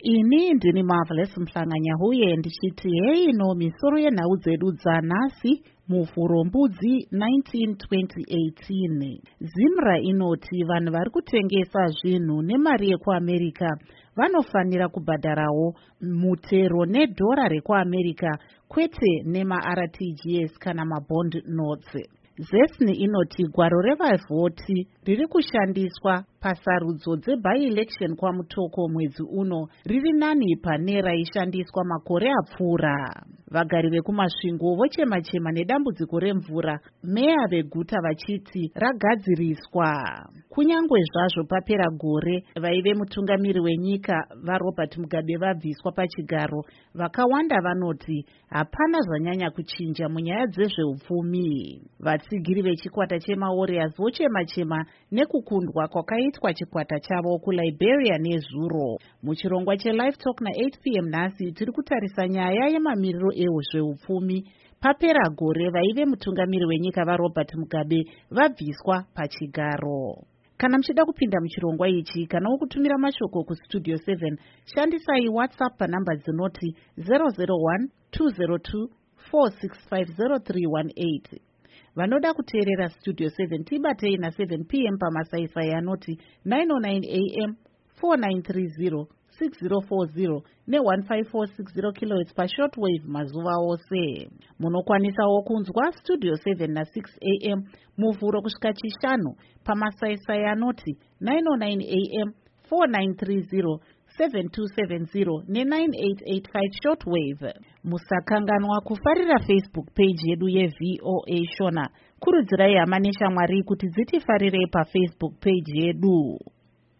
Ini ndini Marvelous Mhlanga-Nyahuye ndichiti hei ino misoro yenhau dzedu dzanhasi muvhurombudzi 19-2018. Zimra inoti vanhu vari kutengesa zvinhu nemari yekuAmerica vanofanira kubhadharawo mutero nedhora rekuAmerica kwete nemaRTGS kana mabond notes. Zesni inoti gwaro revavhoti riri kushandiswa pasarudzo dzebi-election kwamutoko mwedzi uno riri nani pane raishandiswa makore apfuura. Vagari vekumasvingo vochema-chema nedambudziko remvura, meya veguta vachiti ragadziriswa. Kunyangwe zvazvo papera gore vaive mutungamiri wenyika vaRobert Mugabe vabviswa pachigaro, vakawanda vanoti hapana zvanyanya kuchinja munyaya dzezveupfumi. Vatsigiri vechikwata chemaWarriors vochema-chema nekukundwa kwakaitwa chikwata chavo kuLiberia nezuro. Muchirongwa cheLive Talk na8 p.m. nhasi tiri kutarisa nyaya yemamiriro ezveupfumi. Papera gore vaive mutungamiri wenyika vaRobert Mugabe vabviswa pachigaro. Kana muchida kupinda muchirongwa ichi kana wokutumira mashoko kustudio 7, shandisai WhatsApp panhamba dzinoti 001 202 4650318. Vanoda kuteerera studio 7 tibatei na7 p.m. pamasaisai anoti 909 am 4930 6040 ne1546 kHz pashortwave mazuva ose. Munokwanisawo kunzwa studio 7 na6 am muvhuro kusvika chishanu pamasaisai anoti 909 am 4930 7270 ne9885 shortwave. Musakanganwa kufarira Facebook page yedu yeVOA Shona. Kurudzirai hama neshamwari kuti dzitifarirei paFacebook page yedu.